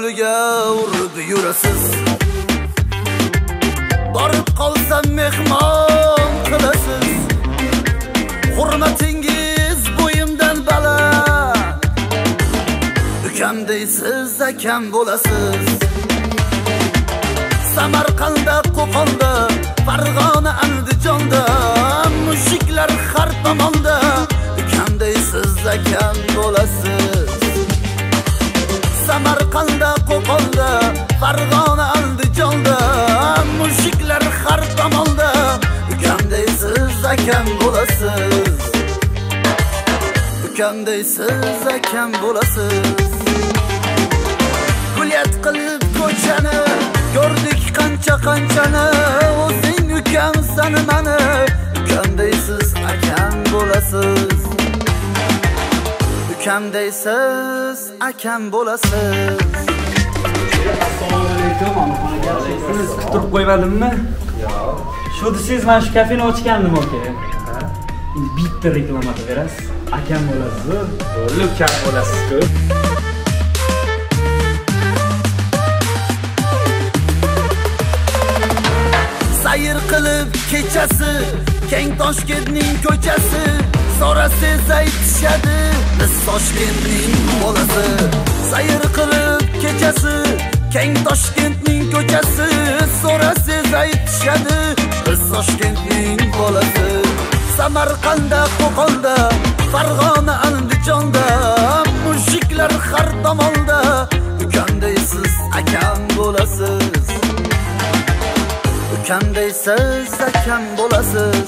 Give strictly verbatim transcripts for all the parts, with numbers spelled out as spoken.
yo'liga urib yurasiz. Borib qolsam mehmon qilasiz. Hurmatingiz bo'yimdan baland. Ukam deysiz, akam bo'lasiz. Samarqandda, Qo'qonda, Farg'ona, Andijonda, mushuklar har tomonda. Ukam deysiz, akam bo'lasiz. Samarqandda, Qo'qonda, Farg'ona, Andijonda, mushuklar har tomonda. Ukam deysiz, akam bo'lasiz. Ukam deysiz, akam bo'lasiz. Gulyat qilib ko'chani ko'rdik qancha qanchani, o'zing ukamsan mani. Ukam deysiz, akam bo'lasiz. Ukam deysiz, akam bo'lasiz. Assalomu alaykum. Siz kutib qo'ymadimmi? Yo'q. Shu desiz men shu kafeni ochgandim, aka. Endi bitta reklama berasiz. Akam bo'lasiz. Bo'lib ukam bo'lasiz-ku. Sayr qilib kechasi, keng Toshkentning ko'chasi, so'rasiz aytishadi, biz Toshkentning bolasi. Sayr qilib kechasi, keng Toshkentning ko'chasi, so'rasiz aytishadi, biz Toshkentning bolasi. Samarqandda, Qo'qonda, Farg'ona, Andijonda, mushuklar har tomonda. Ukam deysiz, akam bo'lasiz. Ukam deysiz, akam bo'lasiz.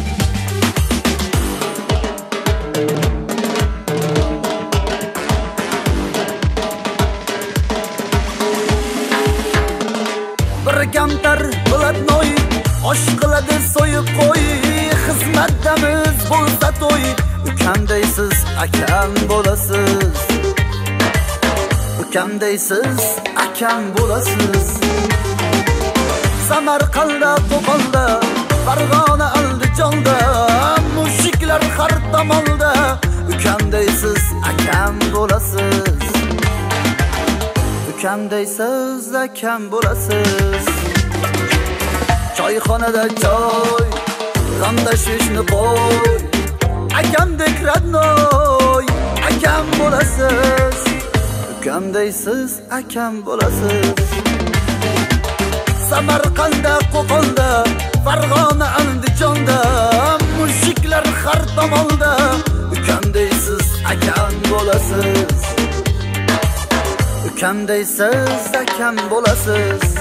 Bir kamtar Bulatnoy, osh qiladi so'yib qo'y, xizmatdamiz bo'lsa to'y. Ukam deysiz, akam bo'lasiz. Ukam deysiz, akam bo'lasiz. Samarqandda, Qo'qonda, Farg'ona, Andijonda, mushuklar har tomonda. Ukam deysiz, akam bo'lasiz. Ukam deysiz, akam bo'lasiz. Choyxonada choy, g'amdashishni qo'y. Akamdek radnoy, akam bo'lasiz. Ukam deysiz, akam bo'lasiz. Samarqandda, Qo'qonda, Farg'ona, Andijonda, mushuklar har tomonda. Ukam deysiz, akam bo'lasiz. Ukam deysiz, akam bo'lasiz.